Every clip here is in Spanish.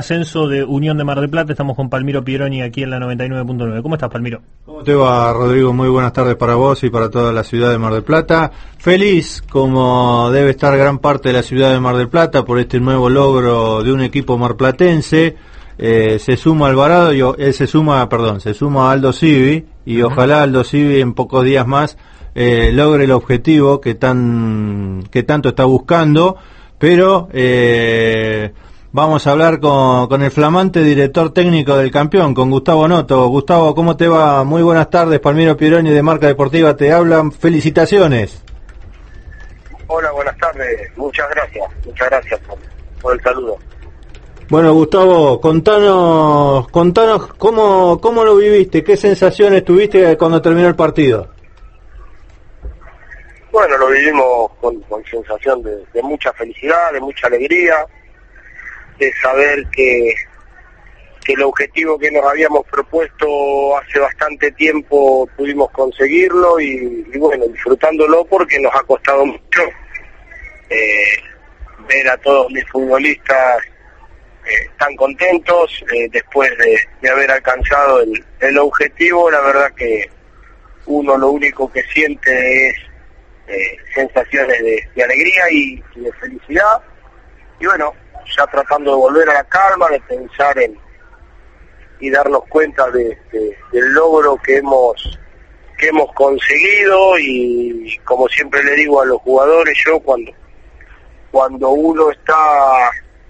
Ascenso de Unión de Mar del Plata. Estamos con Palmiro Pieroni aquí en la 99.9. ¿Cómo estás, Palmiro? ¿Cómo te va, Rodrigo? Muy buenas tardes para vos y para toda la ciudad de Mar del Plata. Feliz, como debe estar gran parte de la ciudad de Mar del Plata, por este nuevo logro de un equipo marplatense. Se suma Alvarado y se suma Aldo Civi, y ojalá Aldo Civi en pocos días más logre el objetivo que tanto está buscando, pero vamos a hablar con el flamante director técnico del campeón, con Gustavo Noto. Gustavo, ¿cómo te va? Muy buenas tardes, Palmiro Pieroni de Marca Deportiva te hablan, felicitaciones. Hola, buenas tardes, muchas gracias por el saludo. Bueno, Gustavo, contanos cómo lo viviste, qué sensaciones tuviste cuando terminó el partido. Bueno, lo vivimos con sensación de mucha felicidad, de mucha alegría, de saber que el objetivo que nos habíamos propuesto hace bastante tiempo pudimos conseguirlo y bueno, disfrutándolo porque nos ha costado mucho ver a todos mis futbolistas tan contentos después de haber alcanzado el objetivo. La verdad que uno lo único que siente es sensaciones de alegría y de felicidad, y bueno, ya tratando de volver a la calma, de pensar y darnos cuenta del logro que hemos conseguido. Y como siempre le digo a los jugadores, yo cuando uno está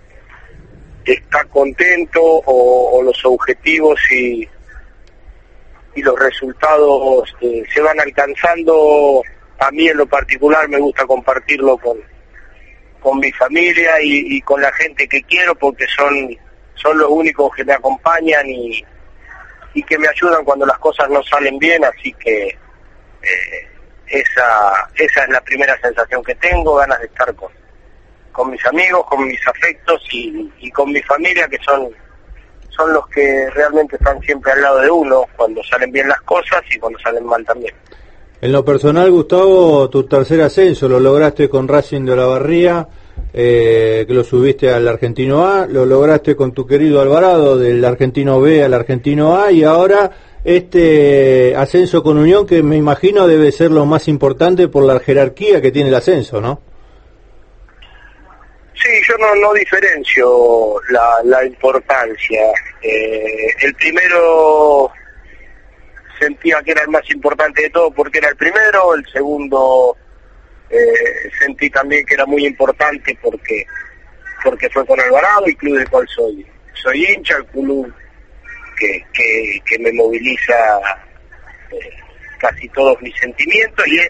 contento o los objetivos y los resultados se van alcanzando, a mí en lo particular me gusta compartirlo con mi familia y con la gente que quiero, porque son los únicos que me acompañan y que me ayudan cuando las cosas no salen bien. Así que esa es la primera sensación que tengo, ganas de estar con mis amigos, con mis afectos y con mi familia, que son los que realmente están siempre al lado de uno cuando salen bien las cosas y cuando salen mal también. En lo personal, Gustavo, tu tercer ascenso lo lograste con Racing de Olavarría, que lo subiste al Argentino A, lo lograste con tu querido Alvarado del Argentino B al Argentino A, y ahora este ascenso con Unión, que me imagino debe ser lo más importante por la jerarquía que tiene el ascenso, ¿no? Sí, yo no diferencio la importancia. El primero sentía que era el más importante de todo porque era el primero, el segundo sentí también que era muy importante porque fue con Alvarado, y club del cual soy hincha, el club que me moviliza casi todos mis sentimientos, y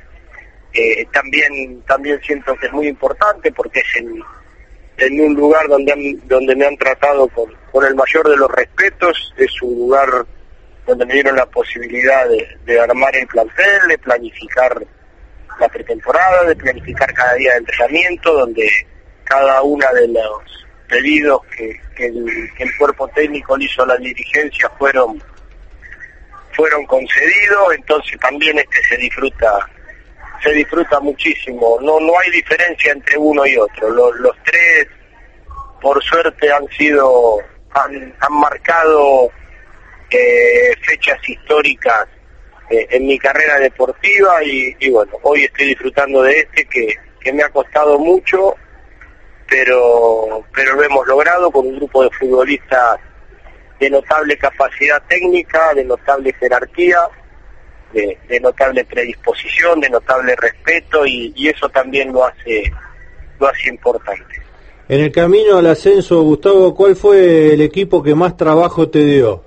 también siento que es muy importante porque es en un lugar donde me han tratado con el mayor de los respetos. Es un lugar donde me dieron la posibilidad de armar el plantel, de planificar la pretemporada, de planificar cada día de entrenamiento, donde cada una de los pedidos que el cuerpo técnico le hizo a la dirigencia fueron concedidos. Entonces también se disfruta muchísimo. No hay diferencia entre uno y otro. Los tres, por suerte, han marcado fechas históricas en mi carrera deportiva, y bueno, hoy estoy disfrutando de que me ha costado mucho, pero lo hemos logrado con un grupo de futbolistas de notable capacidad técnica, de notable jerarquía, de notable predisposición, de notable respeto, y eso también lo hace importante. En el camino al ascenso, Gustavo, ¿cuál fue el equipo que más trabajo te dio?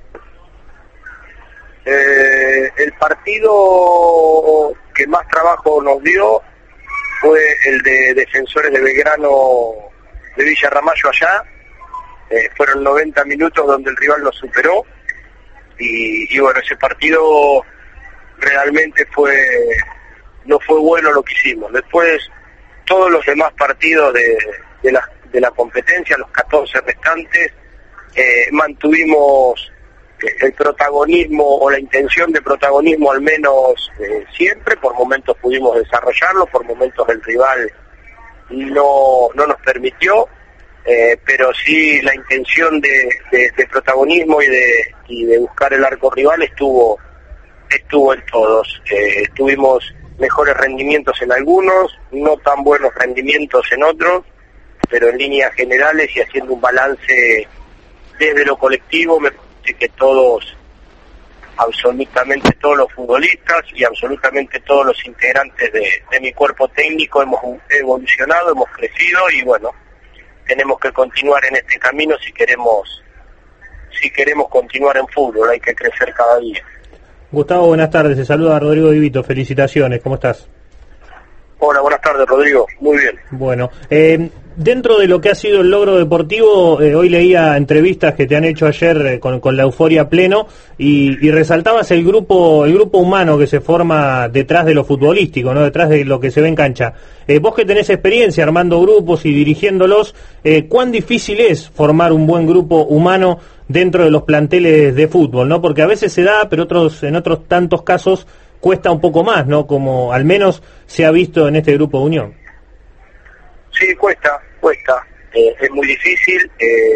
El partido que más trabajo nos dio fue el de Defensores de Belgrano de Villa Ramallo allá. Fueron 90 minutos donde el rival nos superó, y bueno, ese partido realmente no fue bueno lo que hicimos. Después, todos los demás partidos de la competencia, los 14 restantes, mantuvimos el protagonismo o la intención de protagonismo, al menos siempre. Por momentos pudimos desarrollarlo, por momentos el rival no nos permitió, pero sí la intención de protagonismo y de buscar el arco rival estuvo en todos. Tuvimos mejores rendimientos en algunos, no tan buenos rendimientos en otros, pero en líneas generales y haciendo un balance desde lo colectivo, me parece que todos, absolutamente todos los futbolistas y absolutamente todos los integrantes de mi cuerpo técnico hemos evolucionado, hemos crecido y bueno, tenemos que continuar en este camino si queremos continuar en fútbol, hay que crecer cada día. Gustavo, buenas tardes, te saluda Rodrigo Divito, felicitaciones, ¿cómo estás? Hola, buenas tardes Rodrigo, muy bien. Bueno, dentro de lo que ha sido el logro deportivo, hoy leía entrevistas que te han hecho ayer con la euforia pleno y resaltabas el grupo humano que se forma detrás de lo futbolístico, ¿no? Detrás de lo que se ve en cancha. Vos que tenés experiencia armando grupos y dirigiéndolos, ¿cuán difícil es formar un buen grupo humano dentro de los planteles de fútbol, ¿no? Porque a veces se da, pero en otros tantos casos cuesta un poco más, ¿no? Como al menos se ha visto en este grupo de unión. Sí, cuesta. Es muy difícil.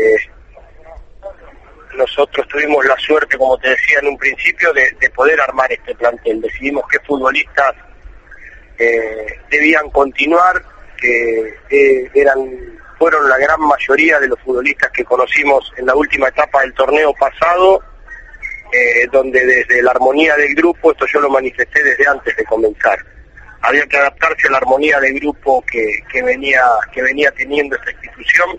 Nosotros tuvimos la suerte, como te decía en un principio, de poder armar este plantel. Decidimos qué futbolistas debían continuar, que fueron la gran mayoría de los futbolistas que conocimos en la última etapa del torneo pasado, donde desde la armonía del grupo, esto yo lo manifesté desde antes de comenzar, había que adaptarse a la armonía del grupo que venía teniendo esta institución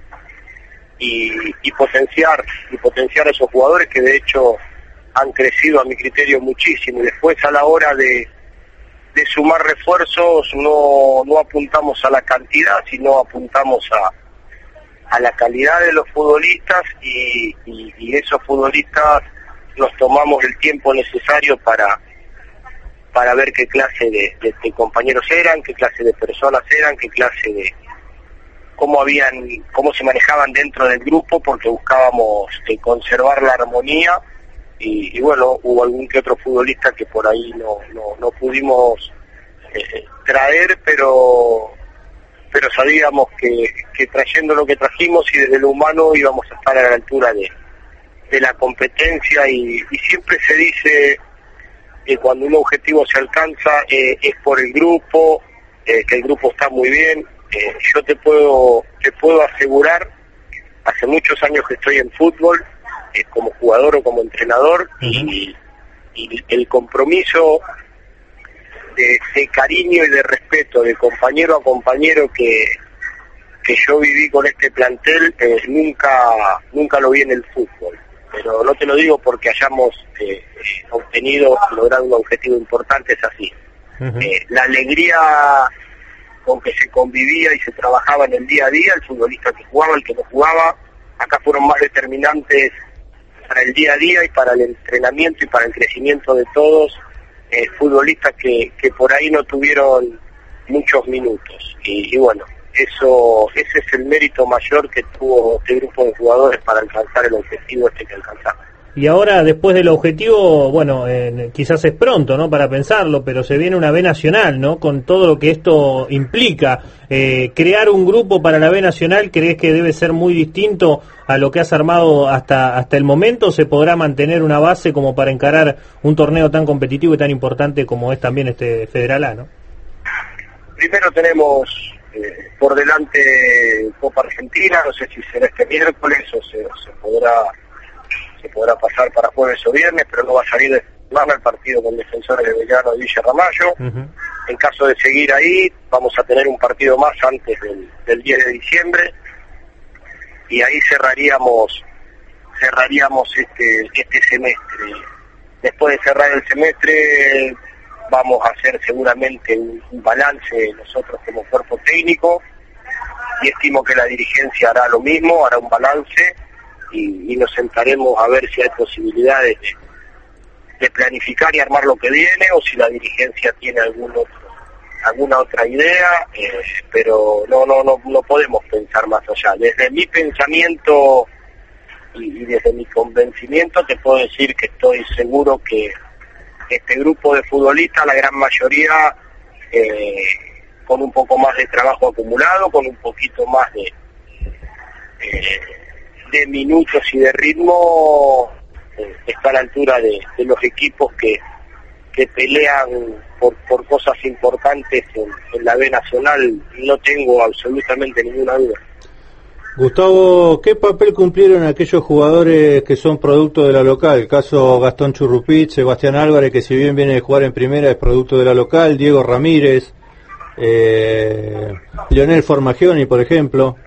y potenciar a esos jugadores que de hecho han crecido a mi criterio muchísimo, y después a la hora de sumar refuerzos no apuntamos a la cantidad, sino apuntamos a la calidad de los futbolistas y esos futbolistas nos tomamos el tiempo necesario para ver qué clase de compañeros eran, qué clase de personas eran, qué clase de cómo se manejaban dentro del grupo, porque buscábamos conservar la armonía y bueno, hubo algún que otro futbolista que por ahí no pudimos traer, pero sabíamos que trayendo lo que trajimos y desde lo humano íbamos a estar a la altura de la competencia y siempre se dice que cuando un objetivo se alcanza es por el grupo, que el grupo está muy bien. Yo te puedo asegurar, hace muchos años que estoy en fútbol, como jugador o como entrenador, y el compromiso de cariño y de respeto de compañero a compañero que yo viví con este plantel, nunca lo vi en el fútbol. Pero no te lo digo porque hayamos logrado un objetivo importante, es así. La alegría con que se convivía y se trabajaba en el día a día, el futbolista que jugaba, el que no jugaba, acá fueron más determinantes para el día a día y para el entrenamiento y para el crecimiento de todos, futbolistas que por ahí no tuvieron muchos minutos. Y bueno, ese es el mérito mayor que tuvo este grupo de jugadores para alcanzar el objetivo que alcanzamos. Y ahora, después del objetivo, bueno, quizás es pronto, ¿no?, para pensarlo, pero se viene una B Nacional, ¿no?, con todo lo que esto implica. Crear un grupo para la B Nacional, ¿crees que debe ser muy distinto a lo que has armado hasta el momento? ¿Se podrá mantener una base como para encarar un torneo tan competitivo y tan importante como es también este Federal A, ¿no? Primero tenemos por delante Copa Argentina, no sé si será este miércoles o se podrá pasar para jueves o viernes, pero no va a salir de semana el partido con Defensores de Belgrano y Villa Ramallo. En caso de seguir ahí, vamos a tener un partido más antes del 10 de diciembre y ahí cerraríamos este semestre. Después de cerrar el semestre vamos a hacer seguramente un balance nosotros como cuerpo técnico y estimo que la dirigencia hará lo mismo, hará un balance y nos sentaremos a ver si hay posibilidades de planificar y armar lo que viene o si la dirigencia tiene alguna otra idea, pero no podemos pensar más allá. Desde mi pensamiento y desde mi convencimiento te puedo decir que estoy seguro que este grupo de futbolistas, la gran mayoría, con un poco más de trabajo acumulado, con un poquito más de minutos y de ritmo está a la altura de los equipos que pelean por cosas importantes en la B Nacional. No tengo absolutamente ninguna duda. Gustavo, ¿qué papel cumplieron aquellos jugadores que son producto de la local? El caso Gastón Churrupit, Sebastián Álvarez, que si bien viene de jugar en primera es producto de la local, Diego Ramírez, Leonel Formagioni, por ejemplo.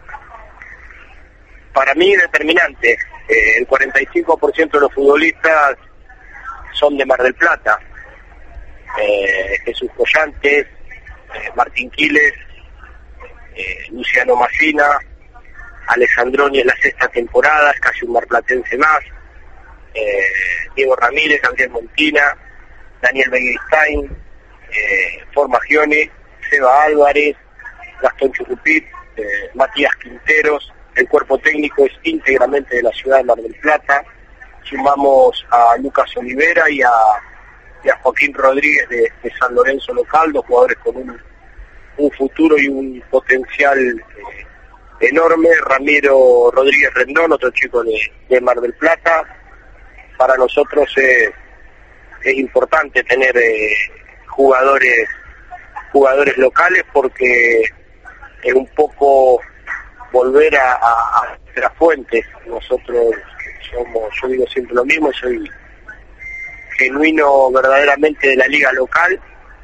Para mí determinante. El 45% de los futbolistas son de Mar del Plata. Jesús Collantes, Martín Quiles, Luciano Massina, Alessandroni en la 6ª temporada, es casi un marplatense más, Diego Ramírez, Gabriel Montina, Daniel Begiristain, Formagioni, Seba Álvarez, Gastón Churrupit, Matías Quinteros. El cuerpo técnico es íntegramente de la ciudad de Mar del Plata. Sumamos a Lucas Olivera y a Joaquín Rodríguez de San Lorenzo local, 2 jugadores con un futuro y un potencial enorme. Ramiro Rodríguez Rendón, otro chico de Mar del Plata. Para nosotros es importante tener jugadores locales, porque es un poco volver a las fuentes. Nosotros yo digo siempre lo mismo, soy genuino verdaderamente de la liga local.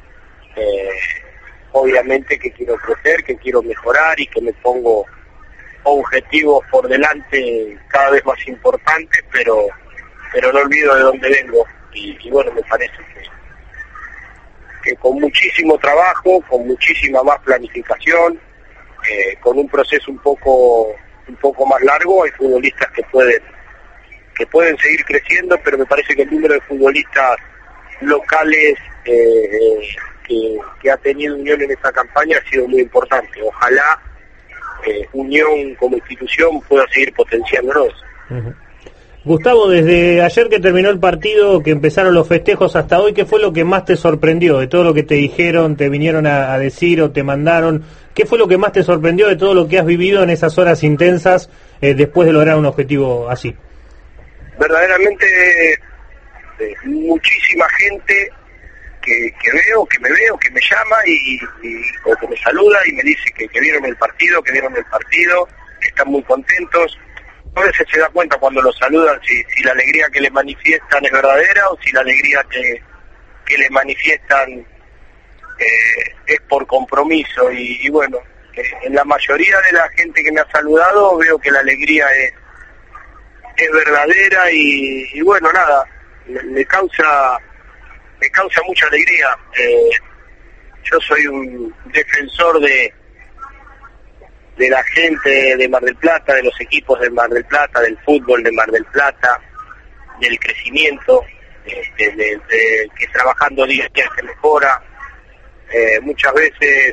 Obviamente que quiero crecer, que quiero mejorar y que me pongo objetivos por delante cada vez más importantes, pero no olvido de dónde vengo. Y bueno, me parece que con muchísimo trabajo, con muchísima más planificación, con un proceso un poco más largo, hay futbolistas que pueden seguir creciendo, pero me parece que el número de futbolistas locales que ha tenido Unión en esta campaña ha sido muy importante. Ojalá Unión como institución pueda seguir potenciándonos. Uh-huh. Gustavo, desde ayer que terminó el partido, que empezaron los festejos hasta hoy, ¿qué fue lo que más te sorprendió de todo lo que te dijeron, te vinieron a decir o te mandaron? ¿Qué fue lo que más te sorprendió de todo lo que has vivido en esas horas intensas después de lograr un objetivo así? Verdaderamente muchísima gente que me llama o que me saluda y me dice que vieron el partido, que están muy contentos. A veces se da cuenta cuando los saludan si la alegría que le manifiestan es verdadera o si la alegría que le manifiestan es por compromiso. Y bueno, en la mayoría de la gente que me ha saludado veo que la alegría es verdadera y bueno, nada, me causa mucha alegría. Yo soy un defensor de la gente de Mar del Plata, de los equipos de Mar del Plata, del fútbol de Mar del Plata, del crecimiento, que trabajando día a día se mejora. Muchas veces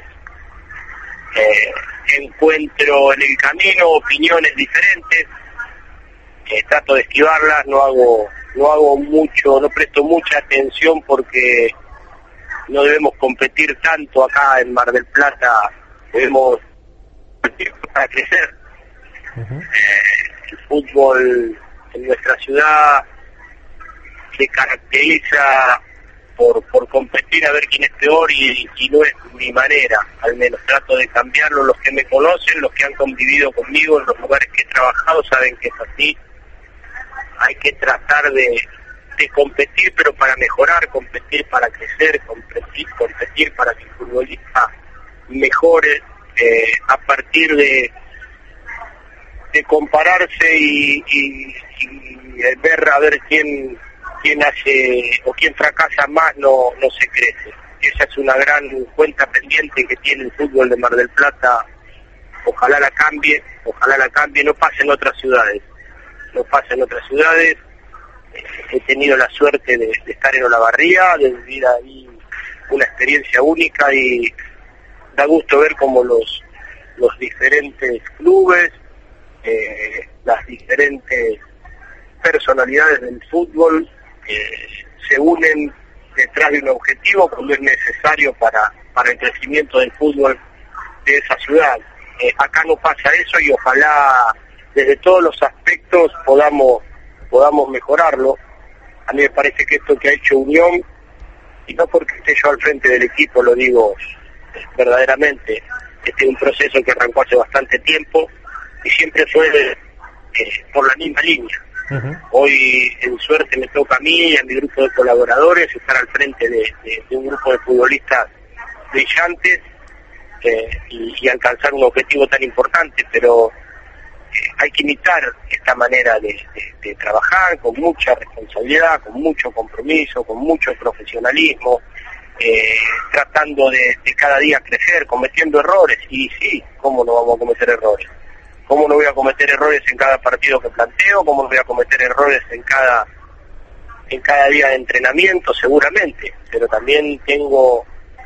encuentro en el camino opiniones diferentes, trato de esquivarlas, no hago mucho, no presto mucha atención porque no debemos competir tanto acá en Mar del Plata, debemos competir para crecer. Uh-huh. El fútbol en nuestra ciudad se caracteriza por competir a ver quién es peor y no es mi manera. Al menos trato de cambiarlo. Los que me conocen, los que han convivido conmigo en los lugares que he trabajado saben que es así. Hay que tratar de competir, pero para mejorar, competir para crecer, competir para que el futbolista mejore, a partir de compararse y ver a ver quién hace o quién fracasa más, no se crece. Esa es una gran cuenta pendiente que tiene el fútbol de Mar del Plata. Ojalá la cambie, no pase en otras ciudades. He tenido la suerte de estar en Olavarría, de vivir ahí una experiencia única y da gusto ver cómo los diferentes clubes, las diferentes personalidades del fútbol se unen detrás de un objetivo cuando es necesario para el crecimiento del fútbol de esa ciudad. acá no pasa eso y ojalá desde todos los aspectos podamos mejorarlo. A mí me parece que esto que ha hecho Unión, y no porque esté yo al frente del equipo, lo digo verdaderamente, este es un proceso que arrancó hace bastante tiempo y siempre fue por la misma línea. Uh-huh. Hoy en suerte me toca a mí y a mi grupo de colaboradores estar al frente de un grupo de futbolistas brillantes y alcanzar un objetivo tan importante, pero hay que imitar esta manera de trabajar con mucha responsabilidad, con mucho compromiso, con mucho profesionalismo, tratando de cada día crecer, cometiendo errores. Y sí, ¿cómo no vamos a cometer errores? ¿Cómo no voy a cometer errores en cada partido que planteo? ¿Cómo no voy a cometer errores en cada día de entrenamiento? Seguramente, pero también tengo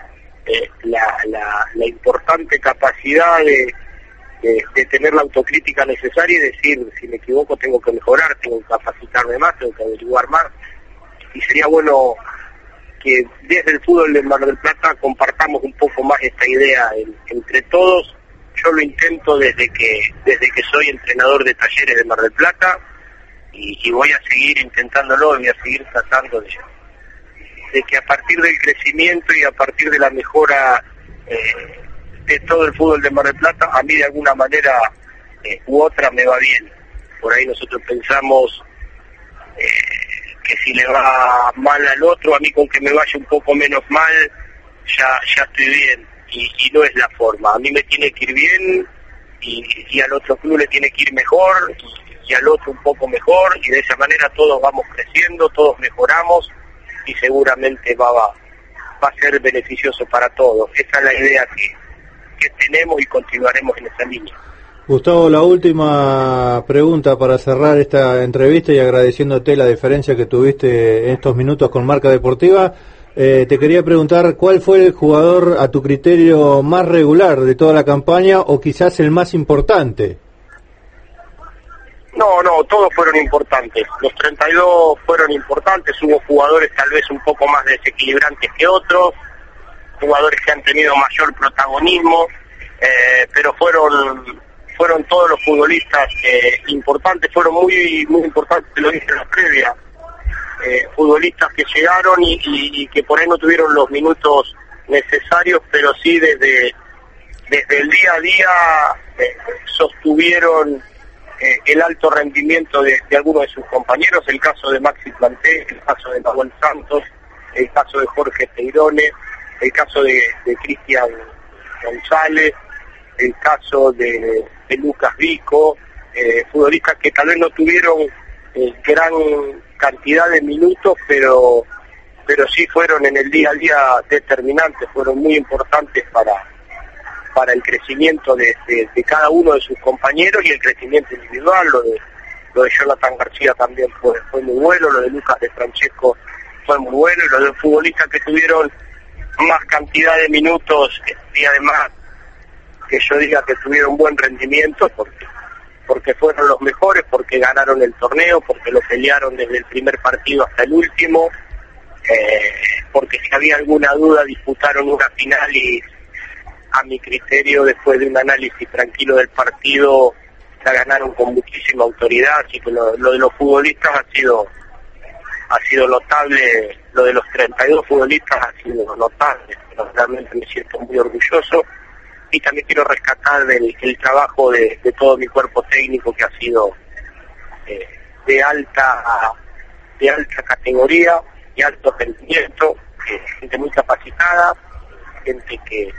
la importante capacidad de tener la autocrítica necesaria y decir, si me equivoco tengo que mejorar, tengo que capacitarme más, tengo que averiguar más. Y sería bueno que desde el fútbol de Mar del Plata compartamos un poco más esta idea entre todos. Yo lo intento desde que soy entrenador de Talleres de Mar del Plata y voy a seguir intentándolo, voy a seguir tratando de que a partir del crecimiento y a partir de la mejora de todo el fútbol de Mar del Plata, a mí de alguna manera u otra me va bien. Por ahí nosotros pensamos que si le va mal al otro, a mí con que me vaya un poco menos mal, ya estoy bien. Y no es la forma. A mí me tiene que ir bien y al otro club le tiene que ir mejor y al otro un poco mejor, y de esa manera todos vamos creciendo, todos mejoramos y seguramente va a ser beneficioso para todos. Esa es la idea que tenemos y continuaremos en esa línea. Gustavo, la última pregunta para cerrar esta entrevista y agradeciéndote la diferencia que tuviste en estos minutos con Marca Deportiva. Te quería preguntar, ¿cuál fue el jugador a tu criterio más regular de toda la campaña o quizás el más importante? No, todos fueron importantes. Los 32 fueron importantes. Hubo jugadores tal vez un poco más desequilibrantes que otros, jugadores que han tenido mayor protagonismo, pero fueron todos los futbolistas importantes, fueron muy importantes, lo dije en la previa. Futbolistas que llegaron y que por ahí no tuvieron los minutos necesarios, pero sí desde el día a día sostuvieron el alto rendimiento de algunos de sus compañeros, el caso de Maxi Planté, el caso de Manuel Santos, el caso de Jorge Teirone, el caso de Cristian González, el caso de Lucas Vico, futbolistas que tal vez no tuvieron gran cantidad de minutos, pero sí fueron en el día a día determinantes, fueron muy importantes para el crecimiento de cada uno de sus compañeros y el crecimiento individual. Lo de Jonathan García también fue muy bueno, lo de Lucas de Francesco fue muy bueno, y lo de los futbolistas que tuvieron más cantidad de minutos y además que yo diga que tuvieron buen rendimiento porque fueron los mejores, porque ganaron el torneo, porque lo pelearon desde el primer partido hasta el último, porque si había alguna duda disputaron una final y a mi criterio después de un análisis tranquilo del partido la ganaron con muchísima autoridad. Así que lo de los futbolistas ha sido notable, lo de los 32 futbolistas ha sido notable, pero realmente me siento muy orgulloso. Y también quiero rescatar el trabajo de todo mi cuerpo técnico, que ha sido de alta categoría y alto rendimiento, gente muy capacitada, gente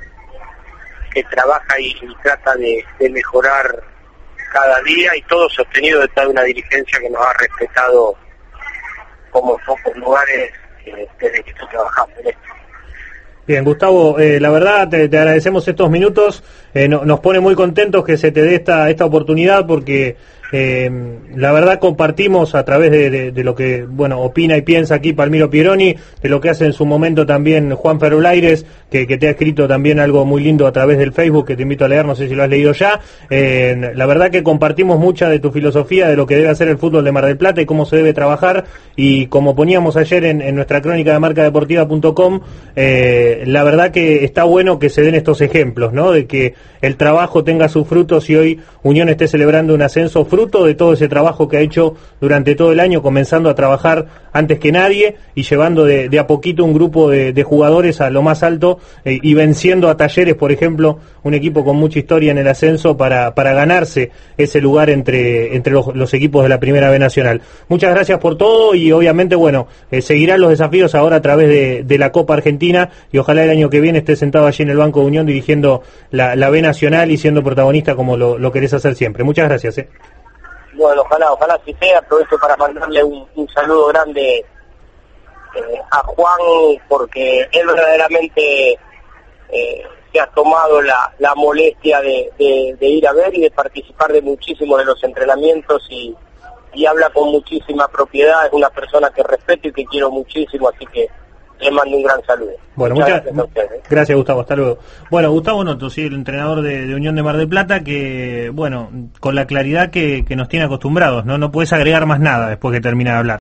que trabaja y trata de mejorar cada día, y todo sostenido detrás de una dirigencia que nos ha respetado como en pocos lugares desde que estoy trabajando en esto. Bien, Gustavo, la verdad te agradecemos estos minutos, nos pone muy contentos que se te dé esta oportunidad, porque La verdad compartimos a través de lo que, bueno, opina y piensa aquí Palmiro Pieroni, de lo que hace en su momento también Juan Ferulaires, que te ha escrito también algo muy lindo a través del Facebook, que te invito a leer, no sé si lo has leído ya. La verdad que compartimos mucha de tu filosofía, de lo que debe hacer el fútbol de Mar del Plata y cómo se debe trabajar, y como poníamos ayer en nuestra crónica de marcadeportiva.com, la verdad que está bueno que se den estos ejemplos, ¿no? De que el trabajo tenga sus frutos y hoy Unión esté celebrando un ascenso fruto de todo ese trabajo que ha hecho durante todo el año, comenzando a trabajar antes que nadie y llevando de a poquito un grupo de jugadores a lo más alto, y venciendo a Talleres, por ejemplo, un equipo con mucha historia en el ascenso, para ganarse ese lugar entre los equipos de la Primera B Nacional. Muchas gracias por todo, y obviamente, bueno, seguirán los desafíos ahora a través de la Copa Argentina, y ojalá el año que viene estés sentado allí en el banco de Unión dirigiendo la B Nacional y siendo protagonista como lo querés hacer siempre. Muchas gracias. Bueno, ojalá así sea. Aprovecho para mandarle un saludo grande a Juan, porque él verdaderamente se ha tomado la molestia de ir a ver y de participar de muchísimos de los entrenamientos, y habla con muchísima propiedad. Es una persona que respeto y que quiero muchísimo, así que le mando un gran saludo. Bueno, muchas gracias, Gustavo, hasta luego. Bueno, Gustavo Noto, sí, el entrenador de Unión de Mar del Plata, que, bueno, con la claridad que nos tiene acostumbrados, no puedes agregar más nada después que termina de hablar.